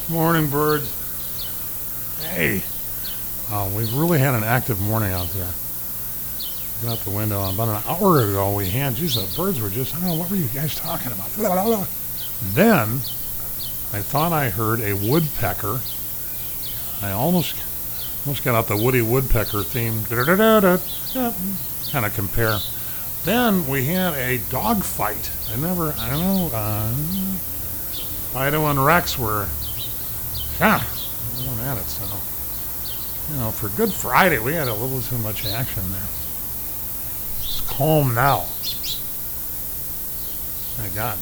Morning, birds. Hey, we've really had an active morning out there. Look out the window. About an hour ago, we had, geez, the birds were just, I don't know, what were you guys talking about? Then, I thought I heard a woodpecker. I almost got out the Woody Woodpecker theme. Kind of compare. Then we had a dog fight. Fido and Rex were, going at it. So, for Good Friday, we had a little too much action there. It's calm now. My God.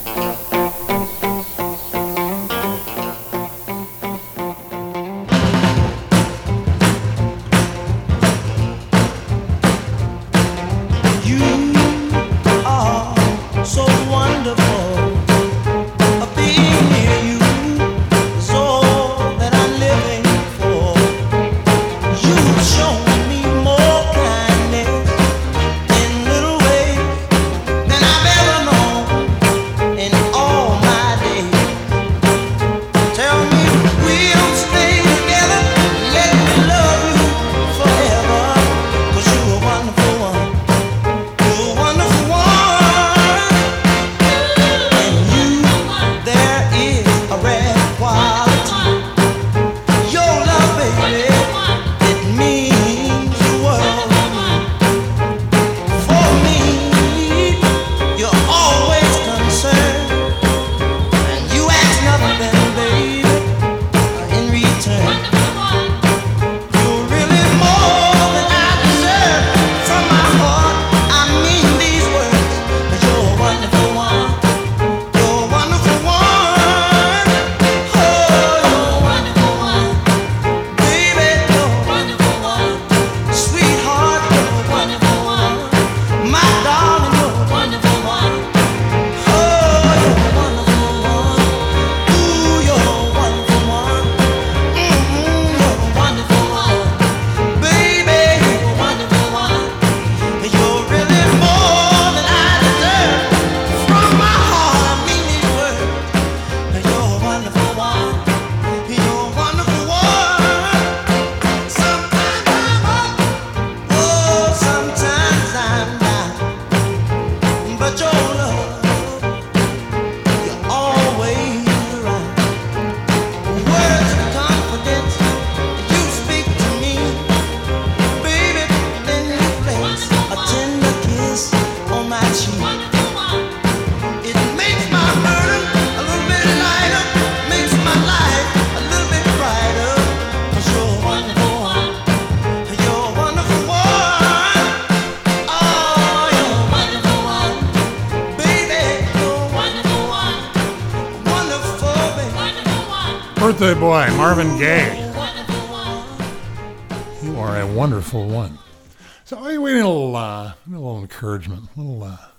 Birthday boy, Marvin Gaye. You are a wonderful one. So we need a little encouragement, a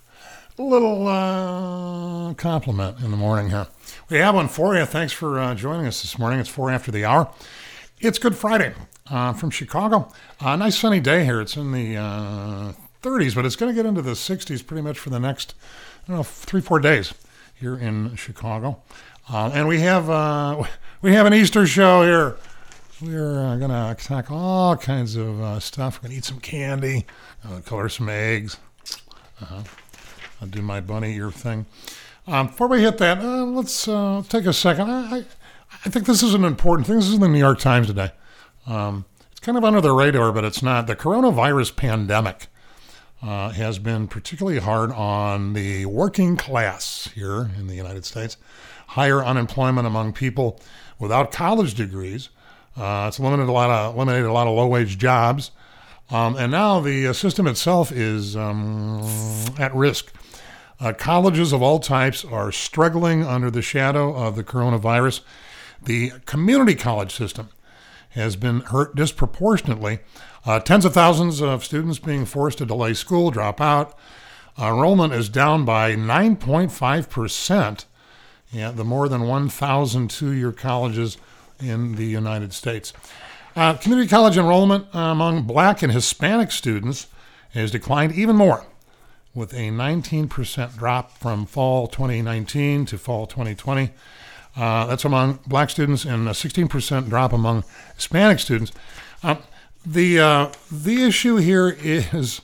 little compliment in the morning here. We have one for you. Thanks for joining us this morning. It's 4 after the hour. It's Good Friday from Chicago. Nice sunny day here. It's in the 30s, but it's going to get into the 60s pretty much for the next, 3-4 days here in Chicago. And we have an Easter show here. We're going to attack all kinds of stuff. We're going to eat some candy, color some eggs. I'll do my bunny ear thing. Before we hit that, let's take a second. I think this is an important thing. This is in the New York Times today. It's kind of under the radar, but it's not. The coronavirus pandemic has been particularly hard on the working class here in the United States. Higher unemployment among people without college degrees. It's eliminated a lot of low-wage jobs. And now the system itself is at risk. Colleges of all types are struggling under the shadow of the coronavirus. The community college system has been hurt disproportionately. Tens of thousands of students being forced to delay school, drop out. Enrollment is down by 9.5%. The more than 1,000 two-year colleges in the United States. Community college enrollment among Black and Hispanic students has declined even more, with a 19% drop from fall 2019 to fall 2020. That's among black students, and a 16% drop among Hispanic students. The issue here is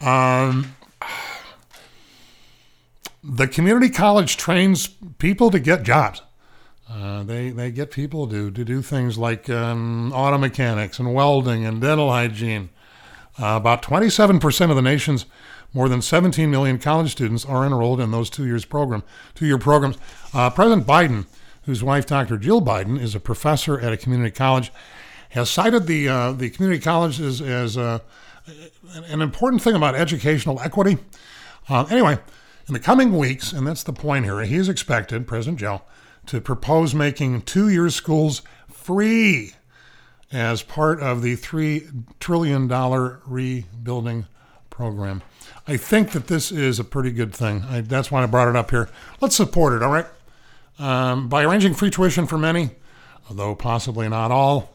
the community college trains people to get jobs. They get people to do things like auto mechanics and welding and dental hygiene. About 27% of the nation's more than 17 million college students are enrolled in those two-year programs. President Biden, whose wife, Dr. Jill Biden, is a professor at a community college, has cited the community colleges as an important thing about educational equity. Anyway, in the coming weeks, and that's the point here, he is expected, President Joe, to propose making two-year schools free as part of the $3 trillion rebuilding program. I think that this is a pretty good thing. That's why I brought it up here. Let's support it, all right? By arranging free tuition for many, although possibly not all.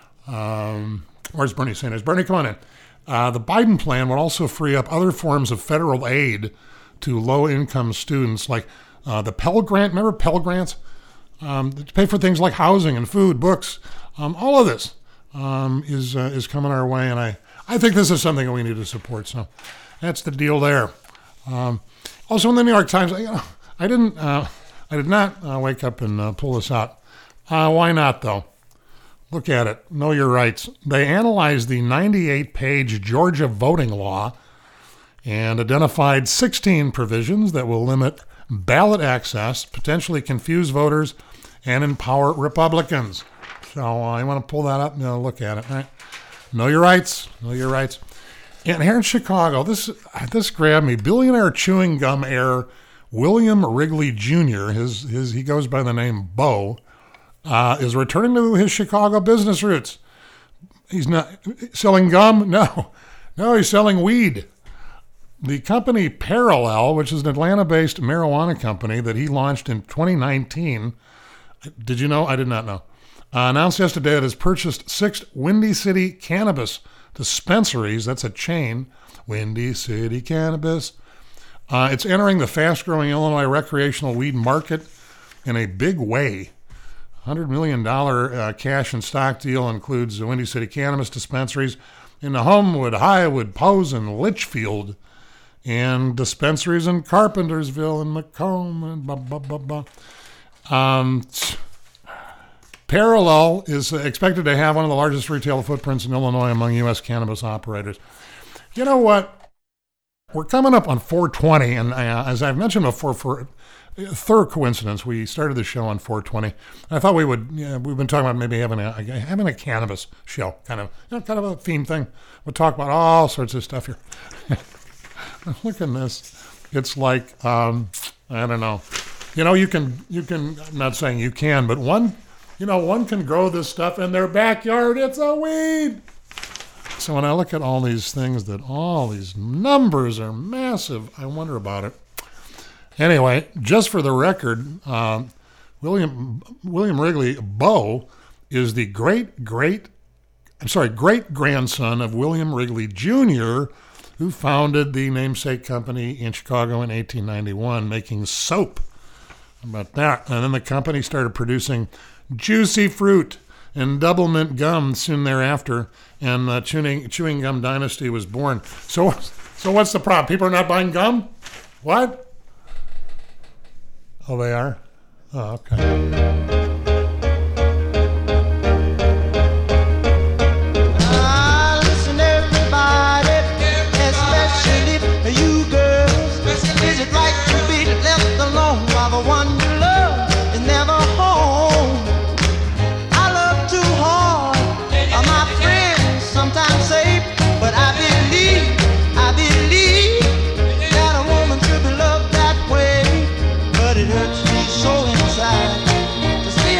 Where's Bernie Sanders? Bernie, come on in. The Biden plan would also free up other forms of federal aid to low-income students, like the Pell Grant. Remember Pell Grants? To pay for things like housing and food, books. All of this is coming our way, and I think this is something that we need to support. So that's the deal there. Also, in the New York Times, I did not wake up and pull this out. Why not, though? Look at it. Know your rights. They analyzed the 98-page Georgia voting law and identified 16 provisions that will limit ballot access, potentially confuse voters, and empower Republicans. So I want to pull that up and look at it. Right? Know your rights. Know your rights. And here in Chicago, this grabbed me. Billionaire chewing gum heir William Wrigley Jr., he goes by the name Bo, is returning to his Chicago business roots. He's not selling gum. No, he's selling weed. The company Parallel, which is an Atlanta-based marijuana company that he launched in 2019, did you know? I did not know. Announced yesterday it has purchased 6 Windy City Cannabis dispensaries. That's a chain. Windy City Cannabis. It's entering the fast-growing Illinois recreational weed market in a big way. $100 million cash and stock deal includes the Windy City Cannabis dispensaries in the Homewood, Highwood, Pose, and Litchfield, and dispensaries in Carpentersville and Macomb and blah, blah, blah, blah. Parallel is expected to have one of the largest retail footprints in Illinois among U.S. cannabis operators. You know what? We're coming up on 420, and as I've mentioned before, for a third coincidence, we started the show on 420. I thought we've been talking about maybe having a cannabis show, kind of a theme thing. We'll talk about all sorts of stuff here. Look at this. It's like, I don't know. You can, I'm not saying you can, but one can grow this stuff in their backyard. It's a weed. So when I look at all these things, all these numbers are massive, I wonder about it. Anyway, just for the record, William Wrigley, Bo, is the great-grandson of William Wrigley Jr., who founded the namesake company in Chicago in 1891, making soap. How about that? And then the company started producing juicy fruit and double mint gum soon thereafter, and the chewing gum dynasty was born. So what's the problem? People are not buying gum? What? Oh, they are? Oh, okay. It hurts me so inside to see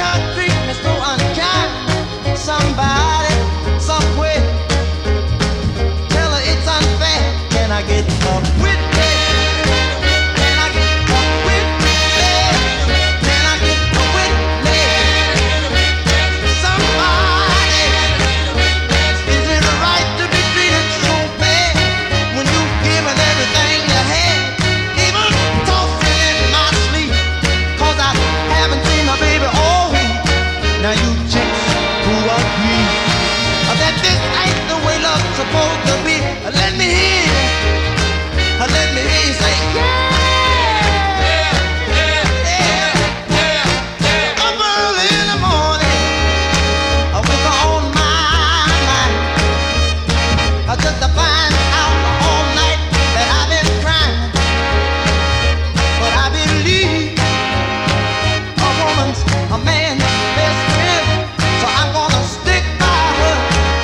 supposed to be. Let me hear you say, yeah. Up early in the morning, with on my mind, just to find out all night that I've been crying. But I believe a woman's a man's best friend, so I'm gonna stick by her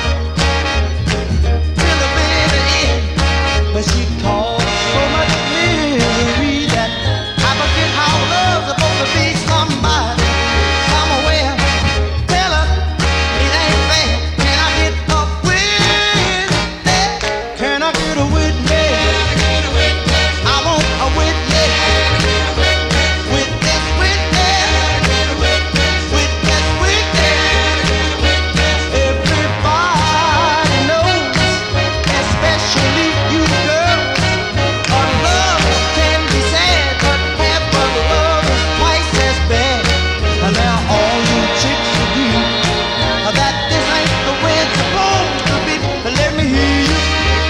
till the very end. But she caused so much misery that I forget how love's supposed to be. Somebody, somewhere, tell her it ain't fair. Can I get a witness? Can I get a witness? I want a witness. Witness, witness. Witness, witness. Everybody knows, especially you girls, a love can be sad, but half of love is twice as bad. And now all you chicks agree that this ain't the way it's supposed to be. But let me hear you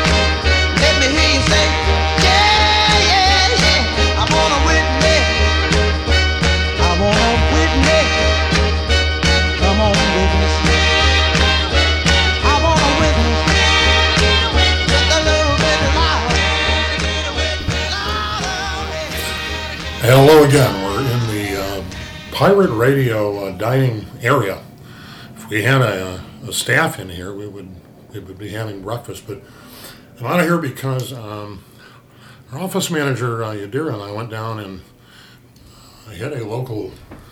say, yeah, yeah, yeah. I want a witness. I want a witness. Come on, witness. I want a witness. Just a little bit louder. Hello again. We're in the pirate radio dining area. If we had a staff in here, we would be having breakfast. But I'm out of here because our office manager Yadira and I went down and hit a local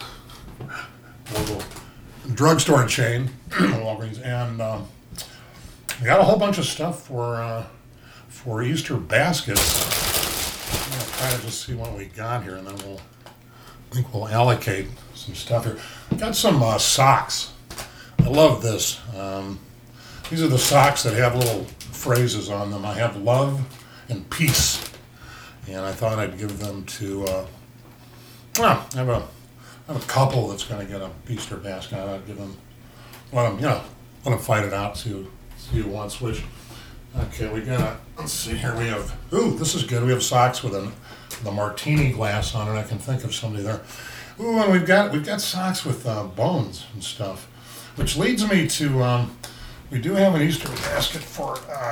drugstore chain, Walgreens, and we got a whole bunch of stuff for Easter baskets. I'm gonna try to just see what we got here, and then we'll allocate some stuff here. Got some socks. I love this. These are the socks that have little phrases on them. I have love and peace, and I thought I'd give them to. I have a couple that's going to get a Easter basket. I'd give them, let them fight it out. See who wants which. Okay, let's see here. We have, this is good. We have socks with the martini glass on it. I can think of somebody there. Ooh, and we've got socks with bones and stuff, which leads me to, we do have an Easter basket for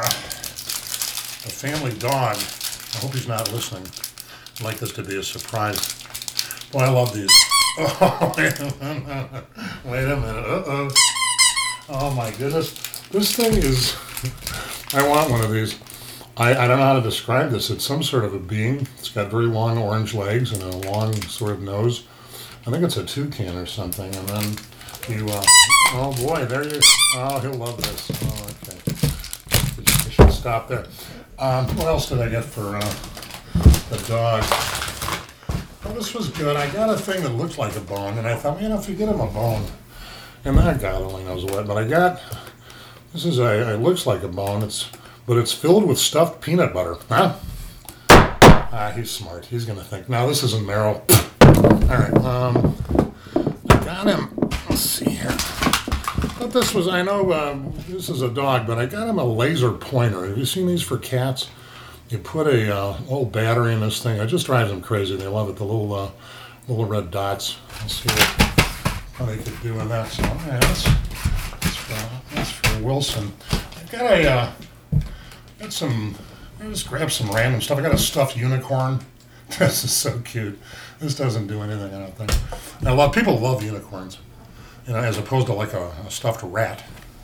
a family dog. I hope he's not listening. I'd like this to be a surprise. Boy, I love these. Oh, wait a minute. Uh-oh. Oh, my goodness. This thing is... I want one of these. I don't know how to describe this. It's some sort of a being. It's got very long orange legs and a long sort of nose. I think it's a toucan or something. And then you... oh, boy, there you... Oh, he'll love this. Oh, okay. I should stop there. What else did I get for the dog? Oh, this was good. I got a thing that looked like a bone, and I thought, if you get him a bone, and that God only knows what, but I got, this is it looks like a bone, but it's filled with stuffed peanut butter. Huh? He's smart. He's going to think, no, this isn't marrow. All right, I got him, let's see here. But this was, I know this is a dog, but I got him a laser pointer. Have you seen these for cats? You put a little battery in this thing. It just drives them crazy. They love it. The little red dots. Let's see how they could do with that. So yeah, that's for Wilson. I got some. I just grabbed some random stuff. I got a stuffed unicorn. This is so cute. This doesn't do anything, I don't think. Now, a lot of people love unicorns, as opposed to like a stuffed rat.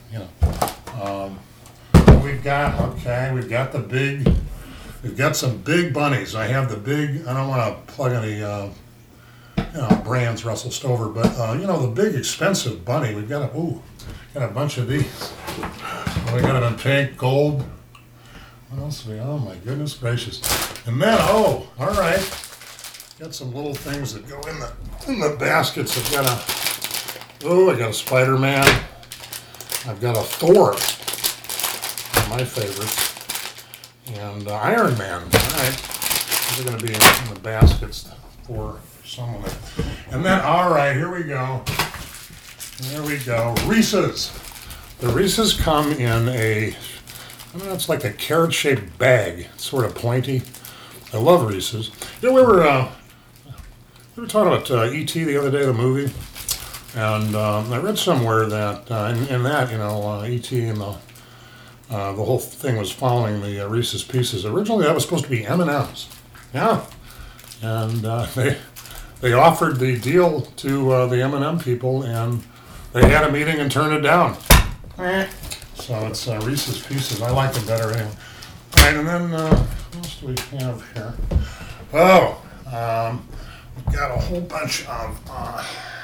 We've got the big. We've got some big bunnies. I have the big, I don't want to plug any, brands, Russell Stover, but, the big expensive bunny. We've got a bunch of these. We got them in pink, gold. What else do we, oh my goodness gracious. And then, all right. Got some little things that go in the baskets. I got a Spider-Man. I've got a Thor, my favorites. And Iron Man. All right. These are going to be in the baskets for someone. And then, all right, here we go. There we go. Reese's. The Reese's come in a I mean, it's like a carrot-shaped bag. It's sort of pointy. I love Reese's. You know, we were talking about E.T. the other day, the movie, and I read somewhere that in that, you know, E.T. and the whole thing was following the Reese's Pieces. Originally, that was supposed to be M&M's. Yeah, and they offered the deal to the M&M people, and they had a meeting and turned it down. So it's Reese's Pieces. I like them better anyway. All right, and then what else do we have here? Oh, we've got a whole bunch of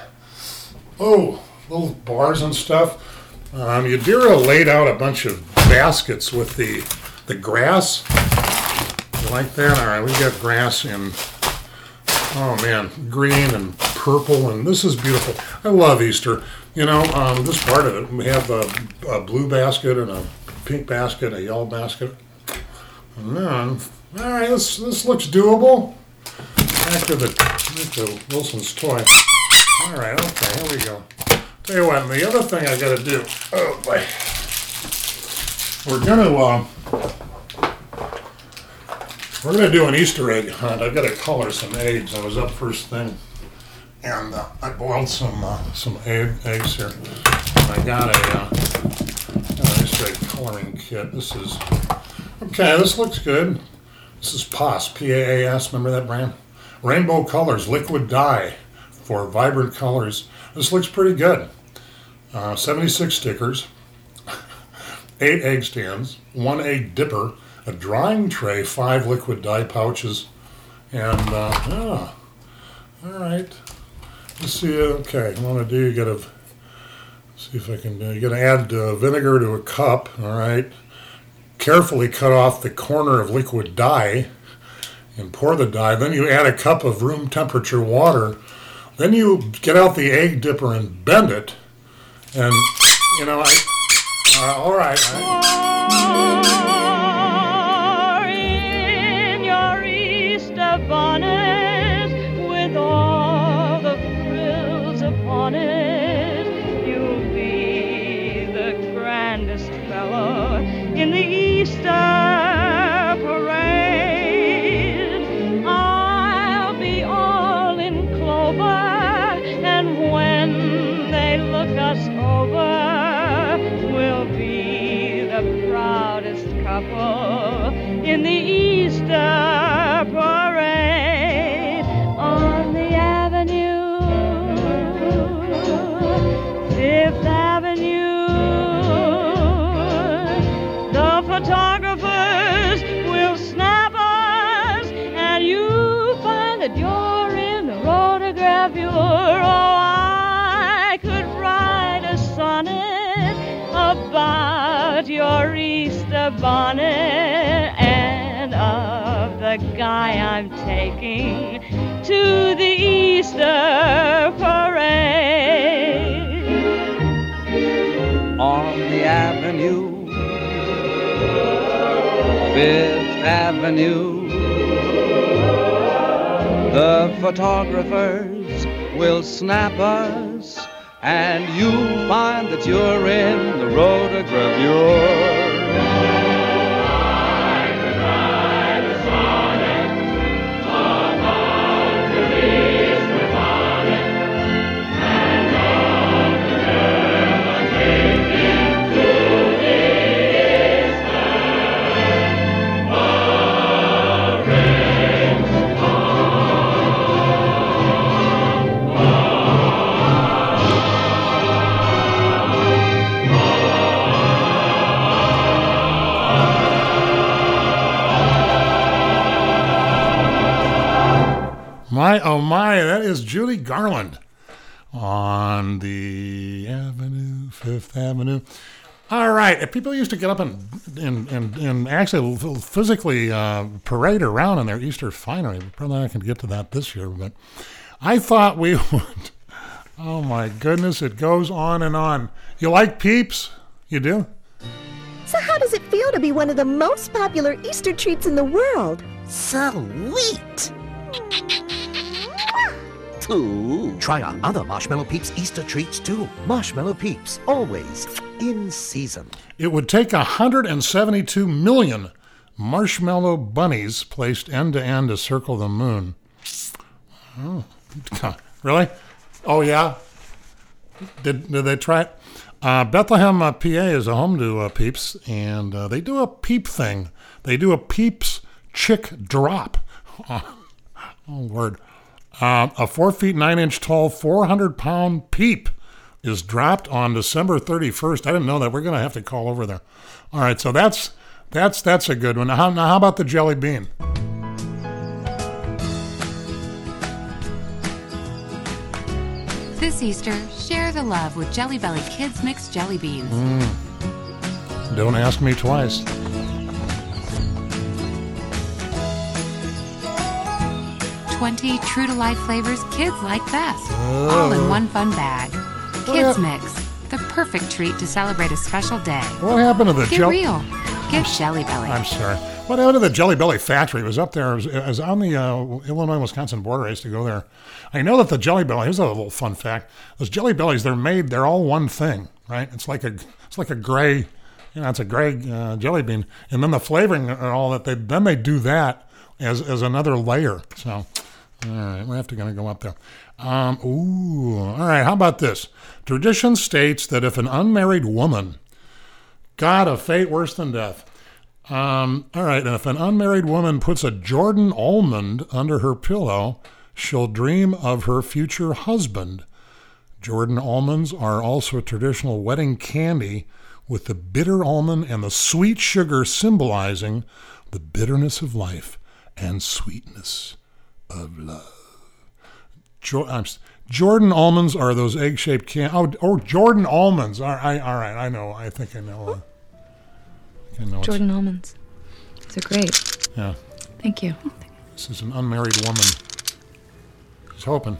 little bars and stuff. Yadira laid out a bunch of baskets with the grass. You like that? All right, we got grass in, oh man, green and purple, and this is beautiful. I love Easter. You know, this part of it, we have a blue basket and a pink basket, a yellow basket. And then, all right, this looks doable. Back to Wilson's toy. All right, okay, here we go. Tell you what, and the other thing I got to do, oh boy, we're gonna do an Easter egg hunt. I've got to color some eggs. I was up first thing, and I boiled some eggs here. And I got an Easter egg coloring kit. This is okay. This looks good. This is PAS, P-A-A-S. Remember that brand? Rainbow Colors liquid dye for vibrant colors. This looks pretty good. 76 stickers, 8 egg stands, 1 egg dipper, a drying tray, 5 liquid dye pouches, and all right. Let's see. Okay, what I want to do? You got to see if I can. You got to add vinegar to a cup. All right. Carefully cut off the corner of liquid dye, and pour the dye. Then you add a cup of room temperature water. Then you get out the egg dipper and bend it, and you know all right. In your Easter bonnet with all the frills upon it, you'll be the grandest fellow in the Easter parade. I'll be all in clover, and when they look us over, we'll be the proudest couple in the Easter parade. On the avenue, Fifth Avenue, the photographers will snap us, and you find that you're in the photograph. I could write a sonnet about your Easter bonnet and of the guy I'm taking to the Easter parade. On the avenue, Fifth Avenue, the photographers will snap us, and you'll find that you're in the rotogravure. My, oh my, that is Judy Garland on the Avenue, Fifth Avenue. All right, if people used to get up and actually physically parade around in their Easter finery. We're probably not going to get to that this year, but I thought we would. Oh my goodness, it goes on and on. You like Peeps? You do? So how does it feel to be one of the most popular Easter treats in the world? Sweet! too. Try our other Marshmallow Peeps Easter treats too. Marshmallow Peeps, always in season. It would take 172 million marshmallow bunnies placed end to end to circle the moon. Oh, really? Oh, yeah? Did they try it? Bethlehem, PA is a home to Peeps, and they do a peep thing. They do a Peeps chick drop. Oh, Lord. A 4 feet 9 inch tall, 400-pound peep is dropped on December 31st. I didn't know that. We're going to have to call over there. All right, so that's a good one. Now, how about the jelly bean? This Easter, share the love with Jelly Belly Kids Mix Jelly Beans. Don't ask me twice. 20 true-to-life flavors kids like best, all in one fun bag. Kids Mix, the perfect treat to celebrate a special day. What happened to the Get real. Get Jelly Belly. I'm sorry. What happened to the Jelly Belly factory? It was up there. It was on the Illinois-Wisconsin border. I used to go there. I know that the Jelly Belly, here's a little fun fact. Those Jelly Bellies, they're all one thing, right? It's like a gray, it's a gray jelly bean. And then the flavoring and all that, then they do that as another layer. So, all right, we're going to go up there. All right, how about this? Tradition states that if an unmarried woman, God, a fate worse than death. All right, and if an unmarried woman puts a Jordan almond under her pillow, she'll dream of her future husband. Jordan almonds are also a traditional wedding candy, with the bitter almond and the sweet sugar symbolizing the bitterness of life and sweetness of love. Jordan almonds are those egg-shaped candy. Oh, Jordan almonds. All right, I know. I think I know. Jordan almonds. These are great. Yeah. Thank you. This is an unmarried woman. She's hoping.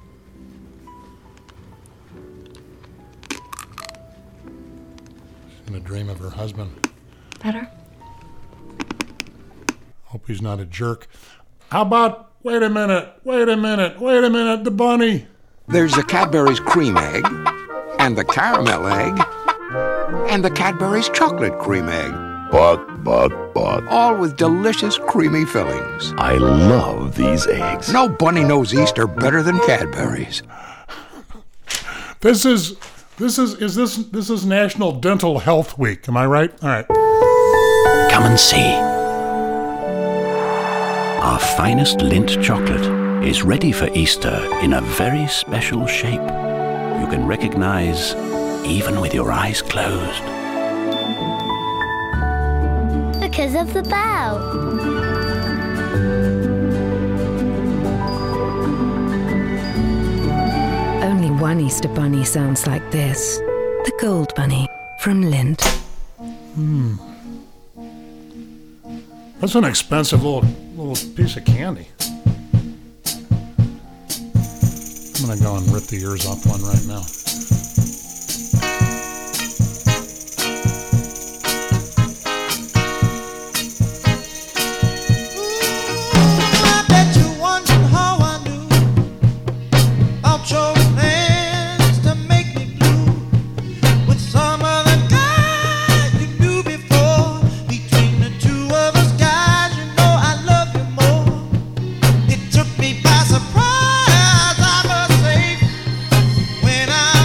She's going to dream of her husband. Better? Hope he's not a jerk. How about, wait a minute, the bunny. There's the Cadbury's cream egg, and the caramel egg, and the Cadbury's chocolate cream egg. Buck. All with delicious creamy fillings. I love these eggs. No bunny knows Easter better than Cadbury's. This is National Dental Health Week. Am I right? All right. Come and see. Our finest Lindt chocolate is ready for Easter in a very special shape. You can recognize even with your eyes closed. Because of the bell. Only one Easter bunny sounds like this. The Gold Bunny from Lindt. That's an expensive little piece of candy. I'm going to go and rip the ears off one right now. When I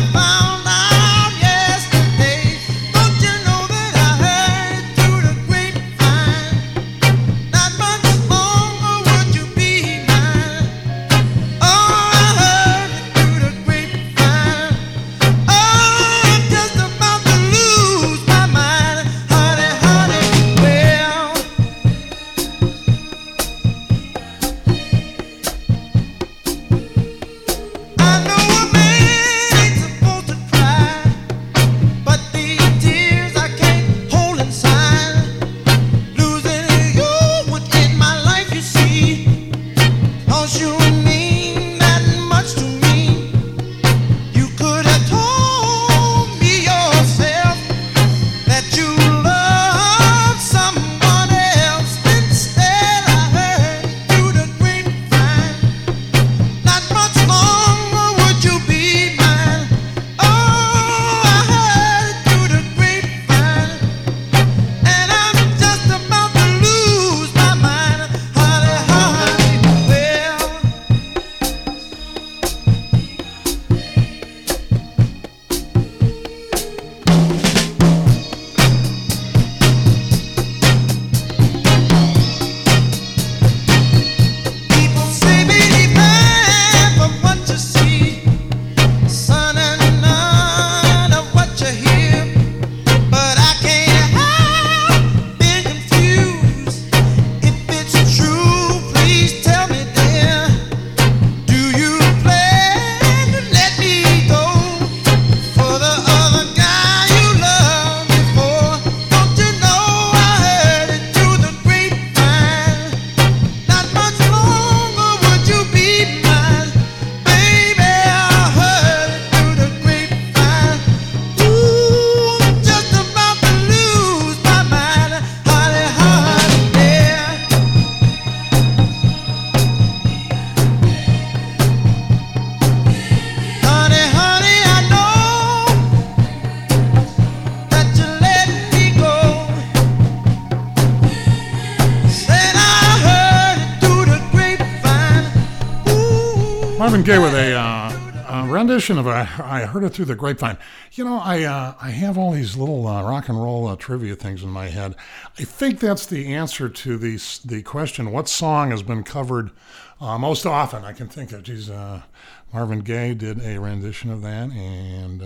Marvin Gaye with a rendition of I Heard It Through the Grapevine. You know, I have all these little rock and roll trivia things in my head. I think that's the answer to the question, what song has been covered most often? I can think of, Marvin Gaye did a rendition of that, and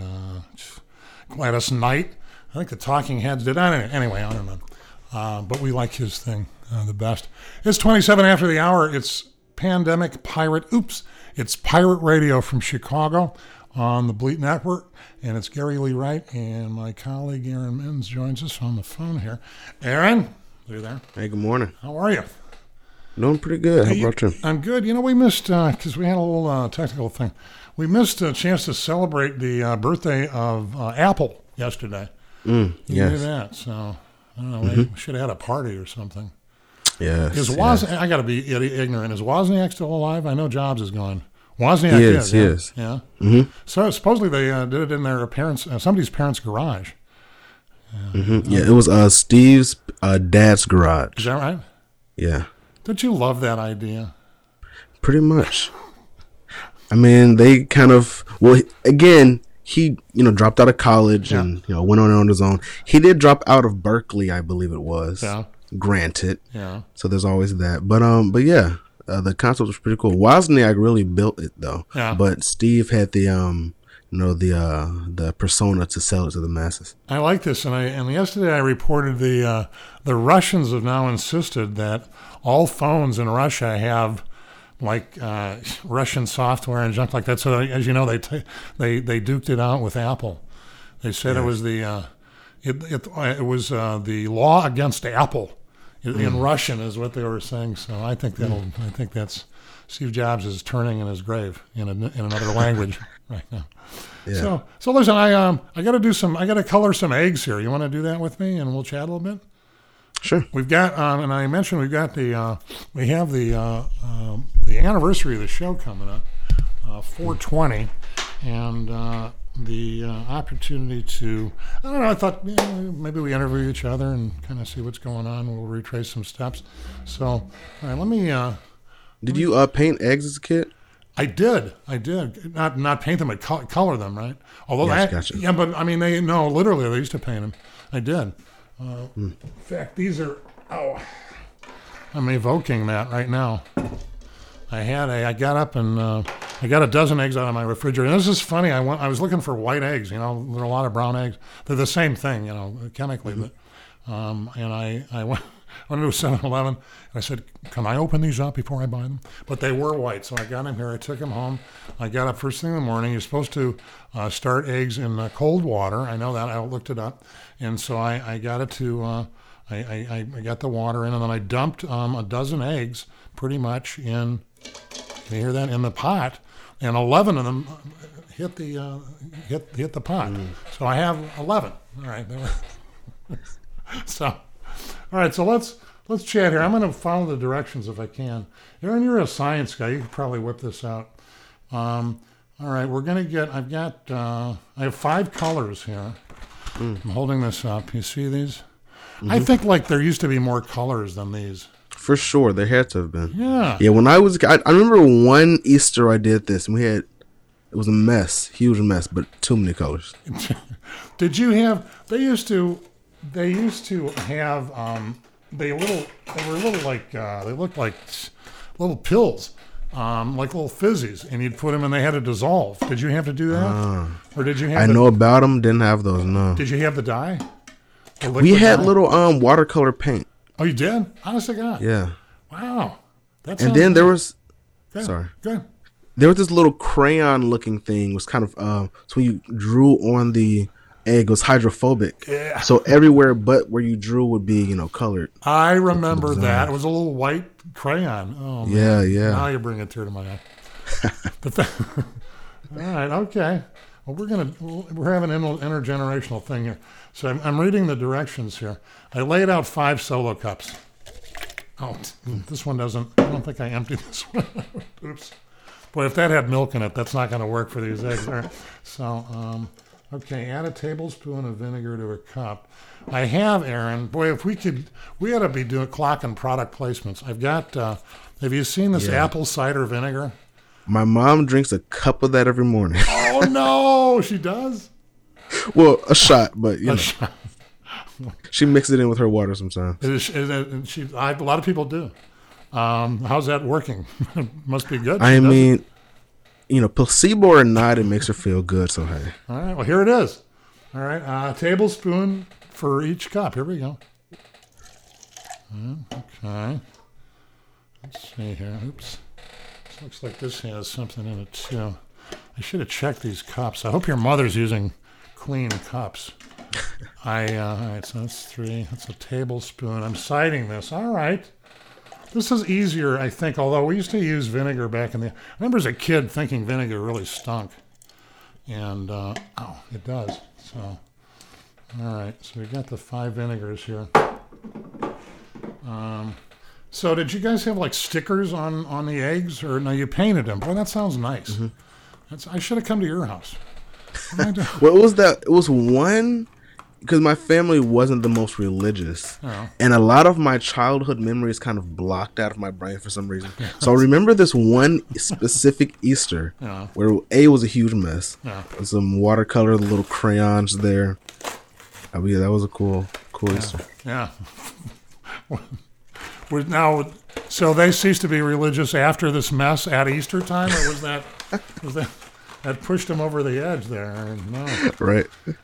Gladys Knight. I think the Talking Heads did. Anyway, I don't know. But we like his thing the best. It's 27 after the hour. It's Pandemic Pirate. It's Pirate Radio from Chicago on the Bleat Network. And it's Gary Lee Wright, and my colleague Aaron Minns joins us on the phone here. Aaron, are you there? Hey, good morning. How are you? Doing pretty good. How about you? I'm good. You know, we missed, because we had a little technical thing. We missed a chance to celebrate the birthday of Apple yesterday. You knew that, so I don't know. We should have had a party or something. Yes. I got to be ignorant. Is Wozniak still alive? I know Jobs is gone. Wozniak is. Yes. Yeah. So supposedly they did it in their somebody's parents' garage. Yeah, it was Steve's dad's garage. Is that right? Yeah. Don't you love that idea? Pretty much. I mean, they kind of, well, again, he, dropped out of college and, went on his own. He did drop out of Berkeley, I believe it was. Yeah. Granted. Yeah. So there's always that. But yeah, the concept was pretty cool. Wozniak really built it though. Yeah. But Steve had the the persona to sell it to the masses. I like this, and yesterday I reported the Russians have now insisted that all phones in Russia have like Russian software and junk like that. So as you know, they duked it out with Apple. They said it was the it was the law against Apple in Russian is what they were saying. So I think that's Steve Jobs is turning in his grave in another language right now. Yeah. So listen, I got to color some eggs here. You want to do that with me, and we'll chat a little bit? Sure. We've got, and I mentioned we have the anniversary of the show coming up, 420, and the opportunity to, I don't know, I thought maybe we interview each other and kind of see what's going on. We'll retrace some steps. So, all right, let me. Did you paint eggs as a kid? I did. Not paint them, but color them, right? Although gotcha. Yeah, but I mean, literally, they used to paint them. I did. In fact, these are. Oh, I'm evoking that right now. I got up and I got a dozen eggs out of my refrigerator. And this is funny. I was looking for white eggs. There are a lot of brown eggs. They're the same thing, chemically. But and I went to a 7-Eleven. I said, "Can I open these up before I buy them?" But they were white, so I got them here. I took them home. I got up first thing in the morning. You're supposed to start eggs in cold water. I know that. I looked it up, and so I got it to. I got the water in, and then I dumped a dozen eggs, pretty much in. Can you hear that? In the pot, and 11 of them hit the pot. So I have 11. All right. So, all right. So let's chat here. I'm going to follow the directions if I can. Aaron, you're a science guy. You could probably whip this out. All right. We're going to get. I have 5 colors here. I'm holding this up. You see these? I think like there used to be more colors than these. For sure, there had to have been. Yeah. Yeah, when I remember one Easter I did this, and it was a mess, huge mess, but too many colors. Did you have? They used to have. They looked like little pills, like little fizzies, and you'd put them and they had to dissolve. Did you have to do that, or did you have? I know about them. Didn't have those. No. Did you have the dye? We had little watercolor paint. Oh, you did? Honest to God. Yeah. Wow. And then there was. Good. Sorry. Good. There was this little crayon-looking thing. It was kind of so when you drew on the egg, it was hydrophobic. Yeah. So everywhere but where you drew would be, colored. I remember that. It was a little white crayon. Oh man. Yeah. Now you bring a tear to my eye. All right. Okay. Well, we're having an intergenerational thing here. So I'm reading the directions here. I laid out 5 solo cups. Oh, this one doesn't. I don't think I emptied this one. Oops. Boy, if that had milk in it, that's not going to work for these eggs. All right. So, okay, add a tablespoon of vinegar to a cup. I have, Aaron. Boy, if we ought to be doing clocking product placements. I've got. Have you seen this apple cider vinegar? My mom drinks a cup of that every morning. Oh no, she does. Well, a shot, but you know, she mixes it in with her water sometimes. A lot of people do. How's that working? Must be good. I mean, you know, placebo or not, it makes her feel good. So hey. All right. Well, here it is. All right. A tablespoon for each cup. Here we go. Okay. Let's see here. Oops. This looks like this has something in it too. I should have checked these cups. I hope your mother's using clean cups. All right, so that's 3. That's a tablespoon. I'm citing this. All right. This is easier, I think, although we used to use vinegar back in the... I remember as a kid thinking vinegar really stunk. And, it does. So, all right. So we got the 5 vinegars here. So did you guys have, like, stickers on the eggs? Or, no, you painted them. Boy, that sounds nice. Mm-hmm. I should have come to your house. Well, it was one, because my family wasn't the most religious, and a lot of my childhood memories kind of blocked out of my brain for some reason. So I remember this one specific Easter where A was a huge mess. With some watercolor, little crayons there. Oh, yeah, that was a cool Easter. Yeah. Now, so they ceased to be religious after this mess at Easter time, or was that that pushed them over the edge there? No. Right.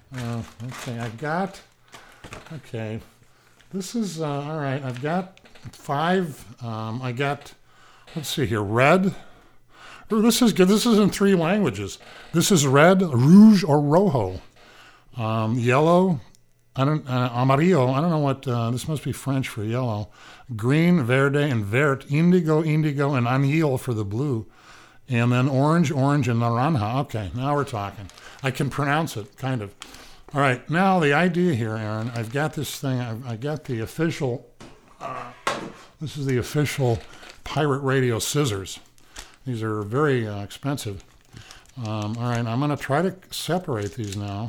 Okay, this is, all right, I've got 5, let's see here, red. Ooh, this is good. This is in 3 languages. This is red, rouge, or rojo. Yellow, amarillo, I don't know what, this must be French for yellow. Green, verde, and vert. Indigo, and anil for the blue. And then orange, and naranja. Okay, now we're talking. I can pronounce it, kind of. All right, now the idea here, Aaron, I've got this thing. I got the official, this is the official Pirate Radio scissors. These are very expensive. All right, I'm going to try to separate these now.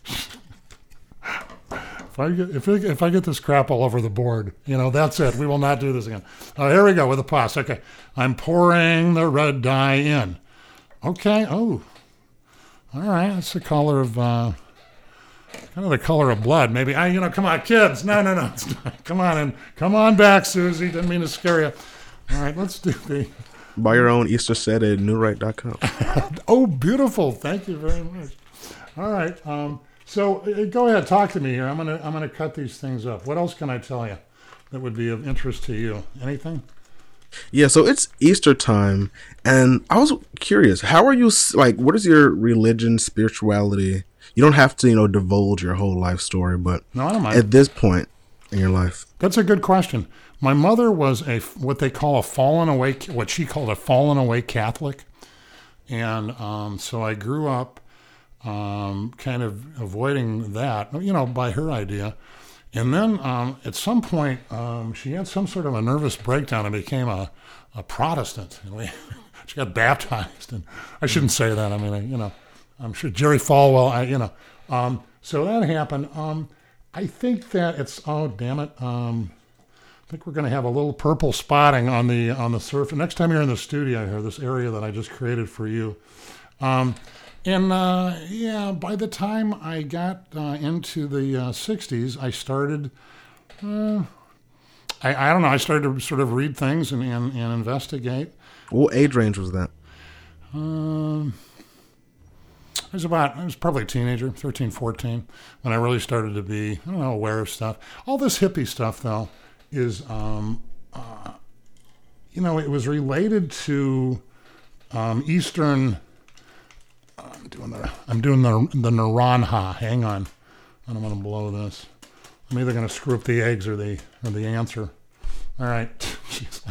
If I get this crap all over the board, that's it. We will not do this again. Here we go with the pus. Okay. I'm pouring the red dye in. Okay. Oh. All right. That's the color of, kind of the color of blood. Maybe. Come on, kids. No. Come on in. Come on back, Susie. Didn't mean to scare you. All right. Let's do the. Buy your own Easter set at newright.com. Oh, beautiful. Thank you very much. All right. So go ahead, talk to me here. I'm gonna cut these things up. What else can I tell you that would be of interest to you? Anything? Yeah, so it's Easter time, and I was curious. How are you? Like, what is your religion, spirituality? You don't have to, divulge your whole life story, but no, I don't mind. At this point in your life, that's a good question. My mother was what they call what she called a fallen away Catholic, and so I grew up. Kind of avoiding that, by her idea. And then at some point, she had some sort of a nervous breakdown and became a Protestant. She got baptized. And I shouldn't say that. I mean, I'm sure Jerry Falwell, so that happened. I think that it's, oh, damn it. I think we're going to have a little purple spotting on the surface. Next time you're in the studio here, this area that I just created for you. And, by the time I got into the 60s, I started, I don't know, I started to sort of read things and investigate. What age range was that? I was probably a teenager, 13, 14, when I really started to be, aware of stuff. All this hippie stuff, though, is, it was related to Eastern... I'm doing the naranja. Hang on. I don't want to blow this. I'm either going to screw up the eggs or the answer. All right. Jeez,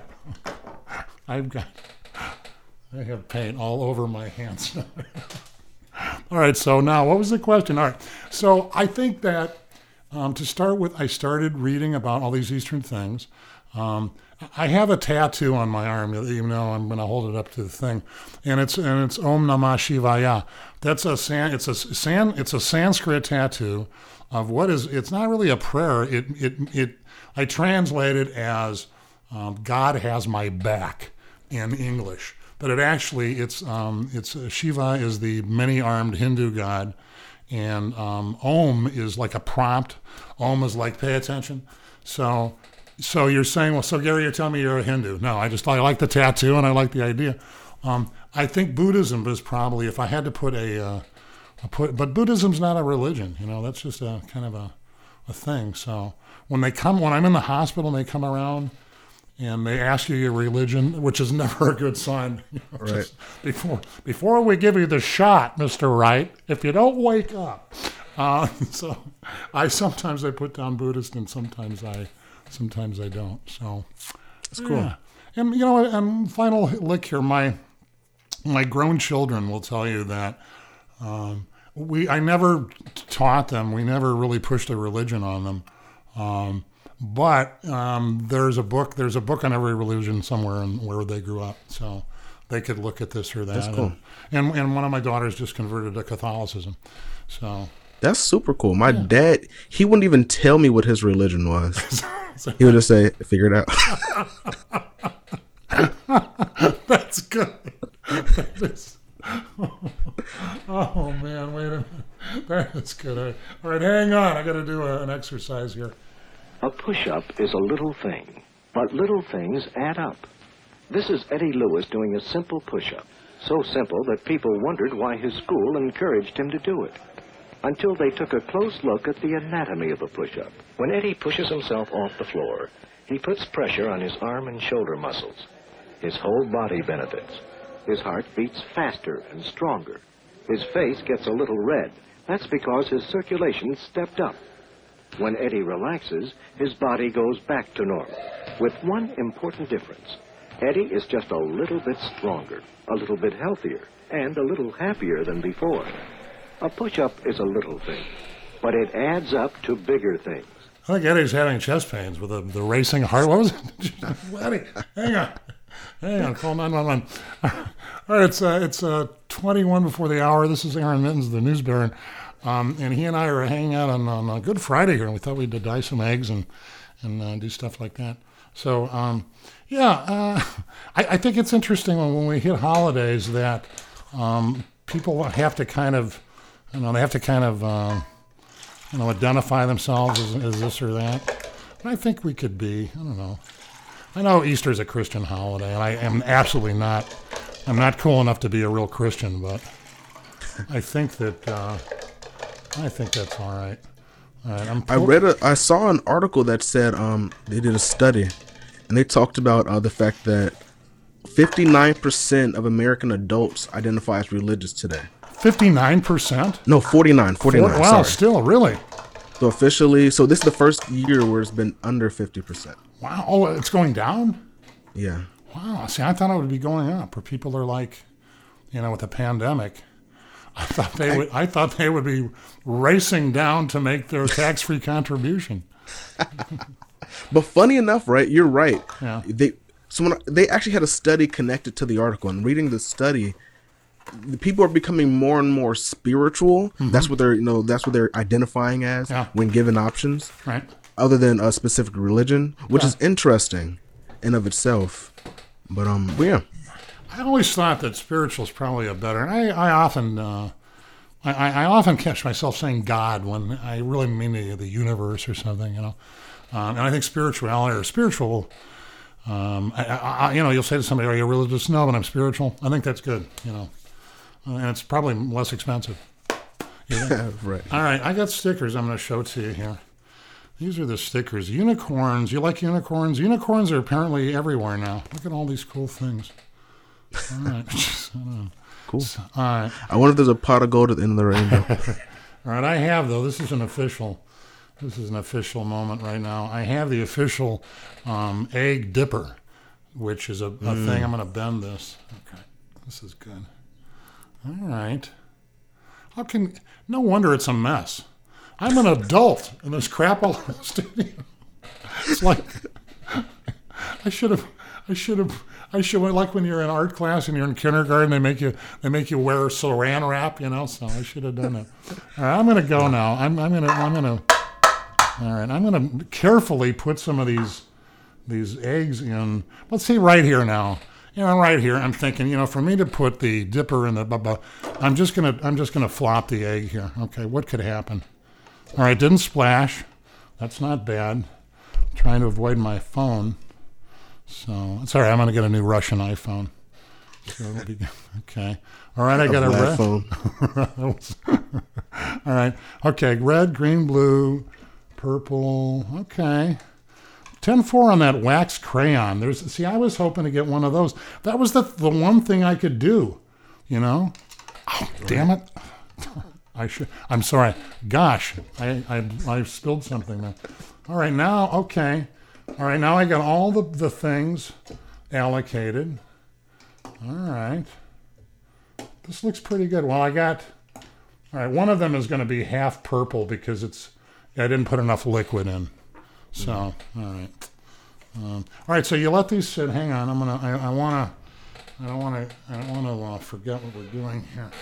I have paint all over my hands. All right. So now, what was the question? All right. So I think that to start with, I started reading about all these Eastern things. I have a tattoo on my arm, even though I'm going to hold it up to the thing, and it's Om Namah Shivaya. That's it's a Sanskrit tattoo of what is. It's not really a prayer. I translate it as God has my back in English. but it's Shiva is the many-armed Hindu god, and Om is like a prompt. Om is like pay attention. So you're saying, well, so Gary, you're telling me you're a Hindu? No, I like the tattoo and I like the idea. I think Buddhism is probably, if I had to put but Buddhism's not a religion, that's just a kind of a thing. So when I'm in the hospital and they come around and they ask you your religion, which is never a good sign. Right. Before we give you the shot, Mr. Wright, if you don't wake up. So sometimes I put down Buddhist and sometimes I don't. So that's cool. Yeah. And and final lick here, my grown children will tell you that I never taught them. We never really pushed a religion on them. But there's a book on every religion somewhere where they grew up, so they could look at this or that. That's cool. And one of my daughters just converted to Catholicism, so that's super cool. My dad, he wouldn't even tell me what his religion was. He would just say, "Figure it out." That's good. Oh man, wait a minute. That's good. All right, hang on. I got to do an exercise here. A push-up is a little thing, but little things add up. This is Eddie Lewis doing a simple push-up. So simple that people wondered why his school encouraged him to do it. Until they took a close look at the anatomy of a push-up. When Eddie pushes himself off the floor, he puts pressure on his arm and shoulder muscles. His whole body benefits. His heart beats faster and stronger. His face gets a little red. That's because his circulation stepped up. When Eddie relaxes, his body goes back to normal, with one important difference. Eddie is just a little bit stronger, a little bit healthier, and a little happier than before. A push-up is a little thing, but it adds up to bigger things. I think Eddie's having chest pains with the racing heart. What was it? Eddie, hang on, call 911. All right, it's 21 before the hour. This is Aaron Mittens, the News Baron. And he and I are hanging out on Good Friday here, and we thought we'd dye some eggs and do stuff like that. So, I think it's interesting when we hit holidays that people have to kind of, identify themselves as this or that. And I think we could be, I don't know. I know Easter's a Christian holiday, and I am absolutely not, I'm not cool enough to be a real Christian, but I think that... I think that's all right. I saw an article that said they did a study, and they talked about the fact that 59% of American adults identify as religious today. 59%? No, 49. Wow, sorry. Still, really? So officially, this is the first year where it's been under 50%. Wow, oh, it's going down? Yeah. Wow, see, I thought it would be going up, where people are like, with the pandemic. I thought they would be racing down to make their tax-free contribution. But funny enough, right? You're right. Yeah. They actually had a study connected to the article, and reading the study, the people are becoming more and more spiritual. Mm-hmm. That's what they're identifying as when given options, right? Other than a specific religion, which is interesting in of itself. But yeah. I always thought that spiritual is probably a better. And I often catch myself saying God when I really mean the universe or something, And I think spirituality or spiritual, you'll say to somebody, "Are you religious?" No, but I'm spiritual. I think that's good, and it's probably less expensive. Right. All right, I got stickers I'm going to show to you here. These are the stickers. Unicorns. You like unicorns? Unicorns are apparently everywhere now. Look at all these cool things. All right. Cool. All right. I wonder if there's a pot of gold at the end of the rainbow. All right, I have, though. This is an official moment right now. I have the official egg dipper, which is a thing. I'm going to bend this. Okay. This is good. All right. No wonder it's a mess. I'm an adult in this crap all over the studio. It's like, I should like when you're in art class and you're in kindergarten, they make you wear saran wrap, so I should have done it. All right, I'm going to go now. I'm going to carefully put some of these eggs in. Let's see right here now. right here, I'm thinking, for me to put the dipper in the, I'm just gonna flop the egg here. Okay, what could happen? All right, didn't splash. That's not bad. I'm trying to avoid my phone. So it's all right. I'm gonna get a new Russian iPhone. So it'll be okay. All right, I got a red phone. All right. Okay, red, green, blue, purple. Okay. 10-4 on that wax crayon. I was hoping to get one of those. That was the one thing I could do, Oh, damn it. I'm sorry. Gosh, I spilled something there. All right, now, okay. All right, now I got all the things allocated. All right. This looks pretty good. Well, all right, one of them is going to be half purple because I didn't put enough liquid in. So, all right. All right, so you let these sit. Hang on. I don't want to forget what we're doing here.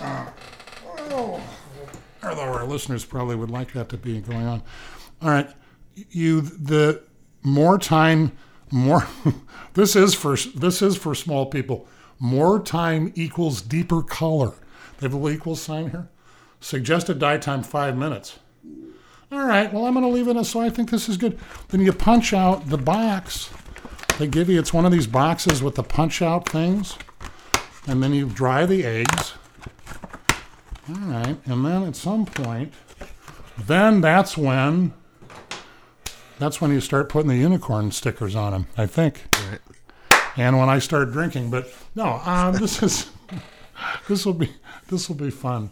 Although our listeners probably would like that to be going on. All right. The more time, this is for small people. More time equals deeper color. They have a little equal sign here. Suggested dye time 5 minutes. All right, well, I'm going to leave it. So I think this is good. Then you punch out the box. They give you, it's one of these boxes with the punch out things. And then you dry the eggs. All right, and then at some point, that's when you start putting the unicorn stickers on them, I think. Right. And when I start drinking, but no, this will be fun.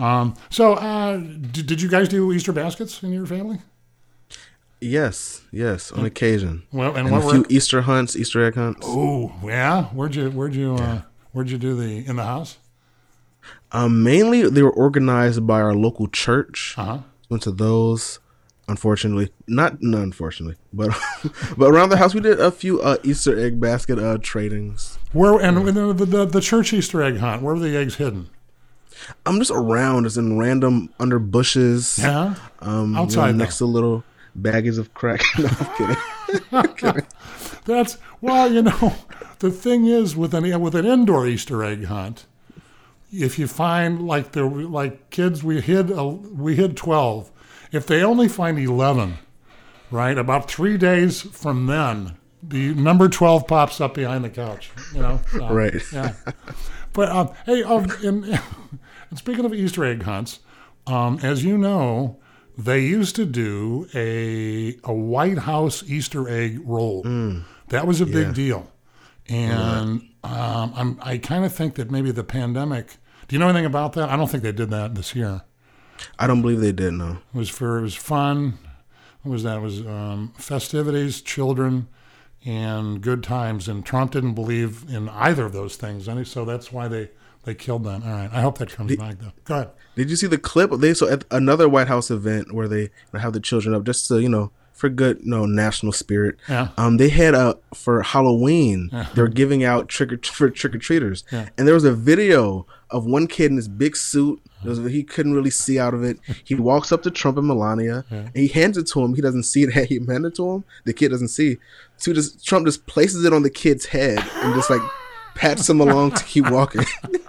Did you guys do Easter baskets in your family? Yes, on occasion. Well, and a few Easter egg hunts. Oh, yeah. Where'd you do in the house? Mainly they were organized by our local church. Went to those. Unfortunately, not unfortunately, but around the house we did a few Easter egg basket tradings. Where and the church Easter egg hunt? Where were the eggs hidden? I'm just around, just in random under bushes. Yeah, outside next to little baggies of crack. No, I'm kidding. That's the thing is with an indoor Easter egg hunt, if you find kids, we hid 12. If they only find 11, right, about 3 days from then, the number 12 pops up behind the couch, Right. Yeah. But, hey, and speaking of Easter egg hunts, as you know, they used to do a White House Easter egg roll. That was a big deal. And I kind of think that maybe the pandemic, do you know anything about that? I don't think they did that this year. I don't believe they did, no. It was fun. What was that? It was festivities, children, and good times. And Trump didn't believe in either of those things. So that's why they killed that. All right. I hope that comes back, though. Go ahead. Did you see the clip? So at another White House event where they have the children up just to, for good, national spirit. Yeah. They had for Halloween, they were giving out trick-or-treaters. Yeah. And there was a video of one kid in this big suit. He couldn't really see out of it. He walks up to Trump and Melania, and he hands it to him. He doesn't see it. He handed it to him. The kid doesn't see. So Trump just places it on the kid's head and just pats him along to keep walking.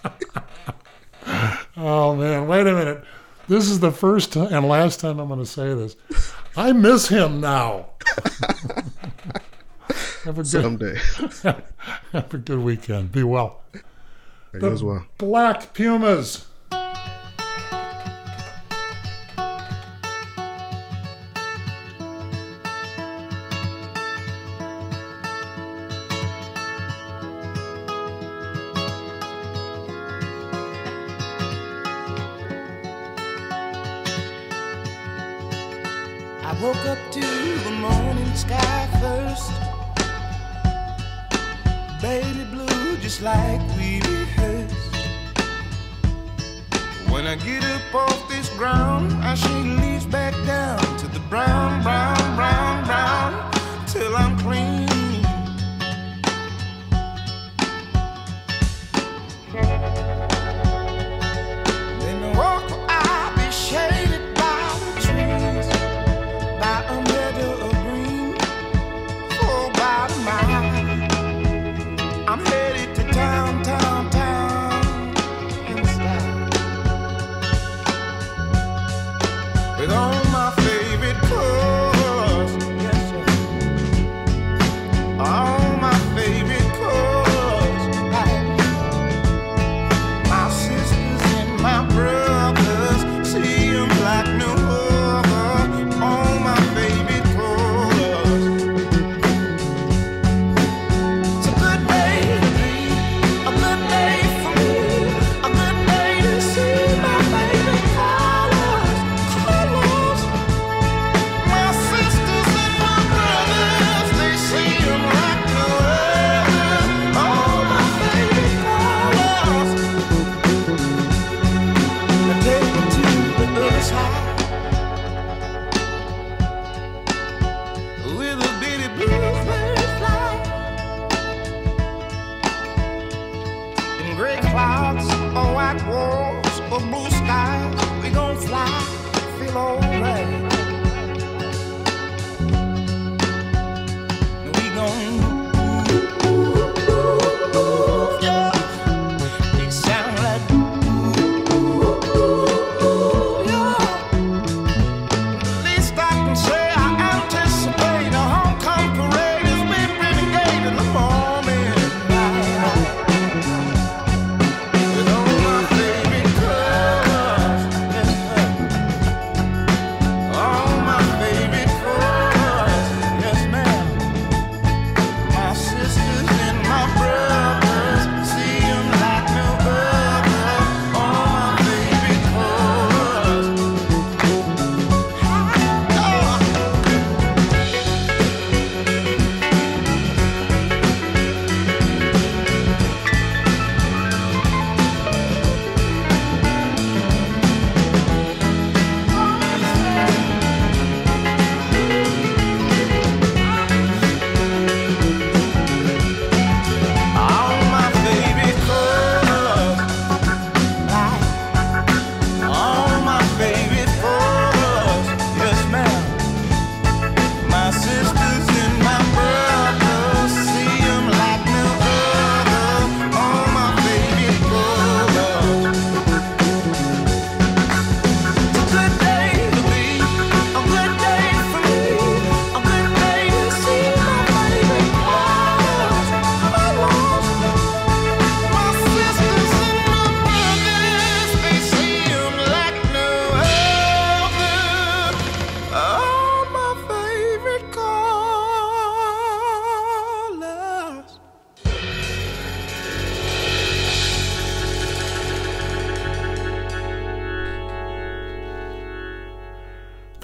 Oh, man. Wait a minute. This is the first and last time I'm going to say this. I miss him now. Someday. Have a good weekend. Be well. You as well. Black Pumas. I woke up to the morning sky first. Baby blue, just like we rehearsed. When I get up off this ground, I shake leaves back down to the brown, brown, brown, brown, till I'm clean. Then I walk, I'll be shaded by the trees, by a meadow of green, for by the mile. I'm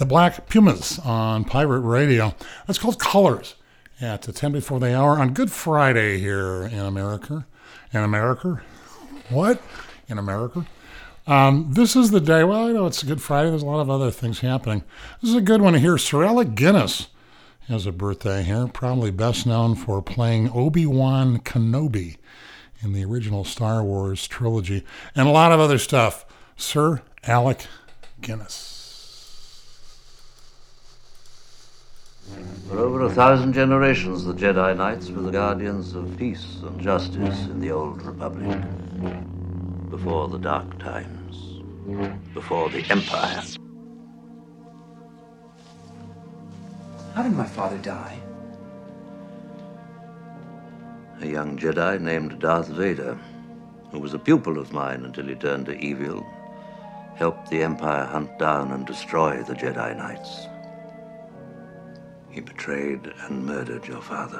the Black Pumas on Pirate Radio. That's called Colors at 10 before the hour on Good Friday here in America. In America? What? In America? This is the day, well, I know it's a Good Friday. There's a lot of other things happening. This is a good one here. Sir Alec Guinness has a birthday here, probably best known for playing Obi-Wan Kenobi in the original Star Wars trilogy, and a lot of other stuff. Sir Alec Guinness. For over 1,000 generations, the Jedi Knights were the guardians of peace and justice in the Old Republic. Before the Dark Times. Before the Empire. How did my father die? A young Jedi named Darth Vader, who was a pupil of mine until he turned to evil, helped the Empire hunt down and destroy the Jedi Knights. He betrayed and murdered your father.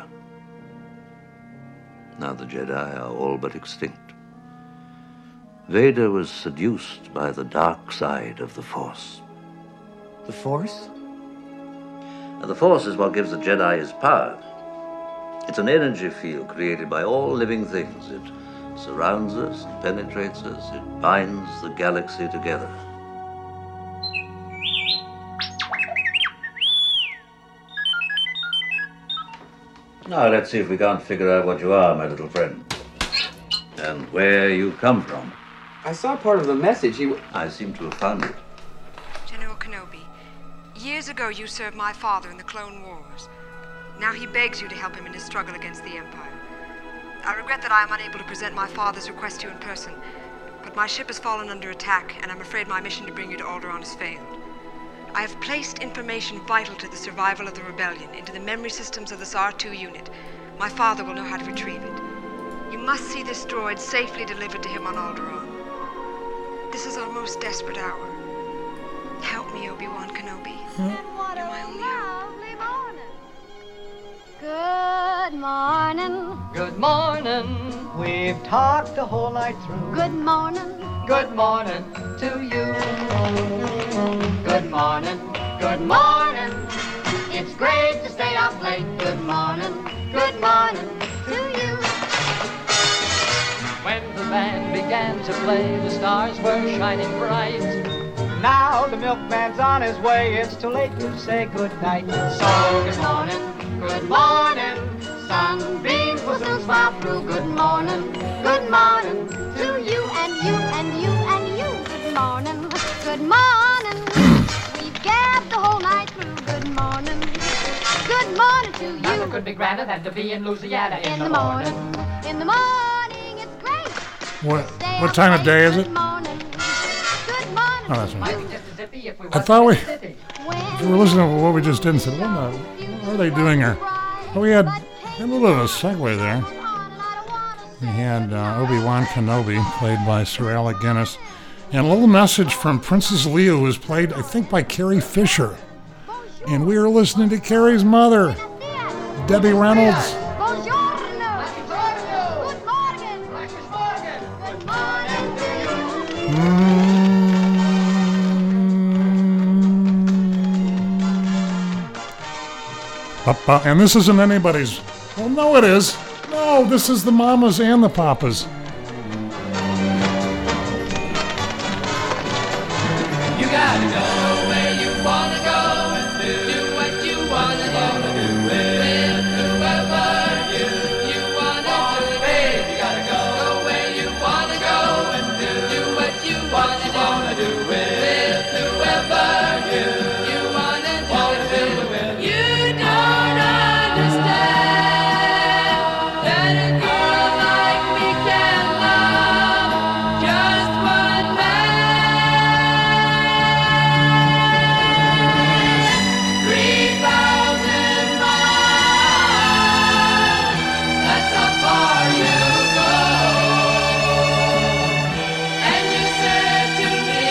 Now the Jedi are all but extinct. Vader was seduced by the dark side of the Force. The Force? And the Force is what gives the Jedi his power. It's an energy field created by all living things. It surrounds us, penetrates us, it binds the galaxy together. Now let's see if we can't figure out what you are, my little friend. And where you come from. I saw part of the message. I seem to have found it. General Kenobi, years ago you served my father in the Clone Wars. Now he begs you to help him in his struggle against the Empire. I regret that I am unable to present my father's request to you in person, but my ship has fallen under attack, and I'm afraid my mission to bring you to Alderaan has failed. I have placed information vital to the survival of the rebellion into the memory systems of this R2 unit. My father will know how to retrieve it. You must see this droid safely delivered to him on Alderaan. This is our most desperate hour. Help me, Obi-Wan Kenobi. You're my only hope. Good morning. Good morning. We've talked the whole night through. Good morning. Good morning to you. Good morning. Good morning. It's great to stay up late. Good morning. Good morning to you. When the band began to play, the stars were shining bright. Now the milkman's on his way. It's too late to say goodnight. So good morning. Good morning, sunbeams will soon smile through. Good morning To you and you and you and you. Good morning. Good morning. We've gabbed the whole night through. Good morning. Good morning to you. Nothing could be grander than to be in Louisiana in the morning. In the morning, it's great. What time of day is it? Good morning. Oh, that's right. I thought we were listening to what we just did and said, what are they doing here? Well, we had a little bit of a segue there. We had Obi-Wan Kenobi, played by Sir Alec Guinness, and a little message from Princess Leia, who was played, I think, by Carrie Fisher. And we were listening to Carrie's mother, Debbie Reynolds. And this isn't anybody's. Well, no, it is. No, this is the mamas and the papas. You gotta go where you wanna go and do what you wanna do with whoever you wanna do. Babe, you gotta go where you wanna go and do what you wanna do with whoever you wanna do with. You don't understand that a girl like me can love just one man. 3,000 miles, that's how far you go. And you said to me,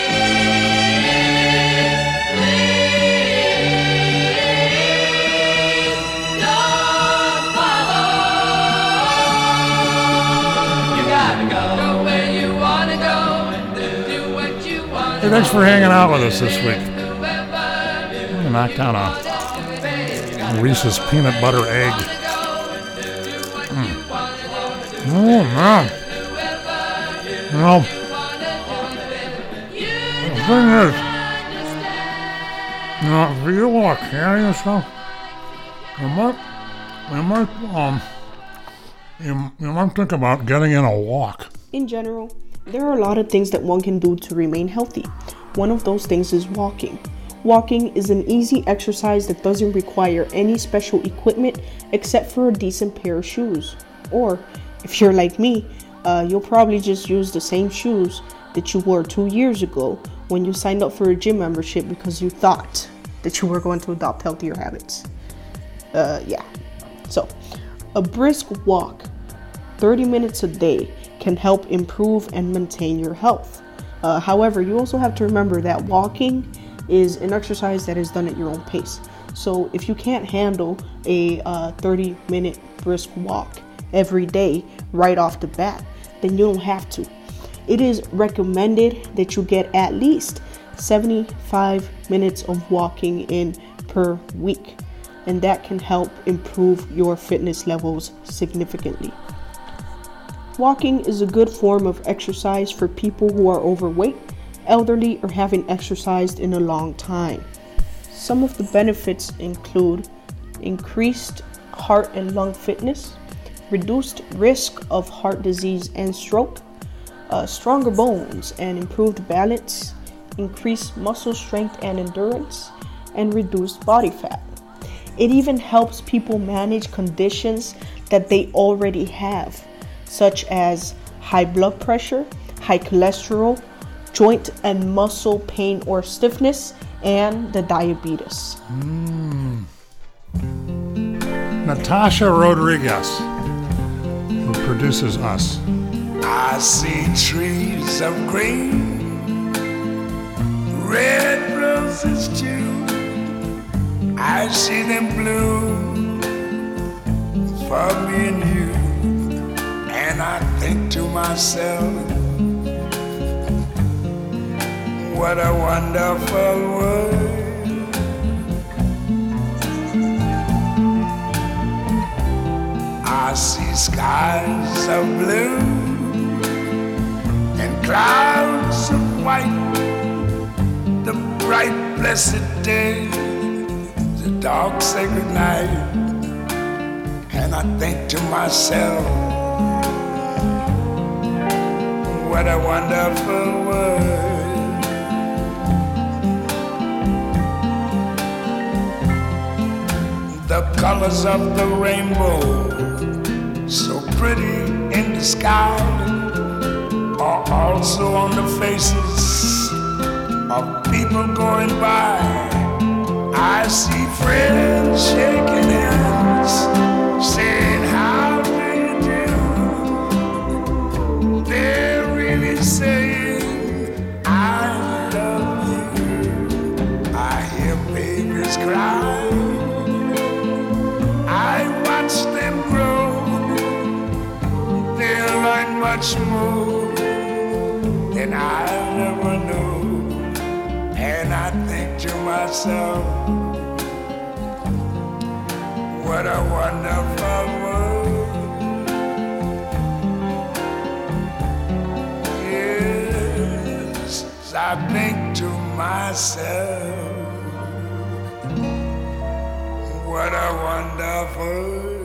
please don't follow. You gotta go where you wanna go and do what you wanna. Hey, thanks for hanging out with us this week. knock down a Reese's peanut butter egg. Oh, man. You know, the thing is, you know, if you want to carry yourself, you might think about getting in a walk. In general, there are a lot of things that one can do to remain healthy. One of those things is walking. Walking is an easy exercise that doesn't require any special equipment except for a decent pair of shoes. Or, if you're like me, you'll probably just use the same shoes that you wore 2 years ago when you signed up for a gym membership because you thought that you were going to adopt healthier habits. So, a brisk walk, 30 minutes a day, can help improve and maintain your health. However, you also have to remember that walking is an exercise that is done at your own pace. So if you can't handle a 30-minute brisk walk every day right off the bat, then you don't have to. It is recommended that you get at least 75 minutes of walking in per week, and that can help improve your fitness levels significantly. Walking is a good form of exercise for people who are overweight, elderly, or haven't exercised in a long time. Some of the benefits include increased heart and lung fitness, reduced risk of heart disease and stroke, stronger bones and improved balance, increased muscle strength and endurance, and reduced body fat. It even helps people manage conditions that they already have, such as high blood pressure, high cholesterol, joint and muscle pain or stiffness, and the diabetes. Natasha Rodriguez, who produces us. I see trees of green, red roses too. I see them bloom for me and you. And I think to myself, what a wonderful world. I see skies of blue and clouds of white, the bright blessed day, the dark sacred night. And I think to myself, what a wonderful world. The colors of the rainbow, so pretty in the sky, are also on the faces of people going by. I see friends shaking hands, saying, how do you do? They're really saying, I love you. I hear babies cry. I watch them grow. They'll learn much more than I'll ever know. And I think to myself, what a wonderful world. Yes, I think to myself, what a wonderful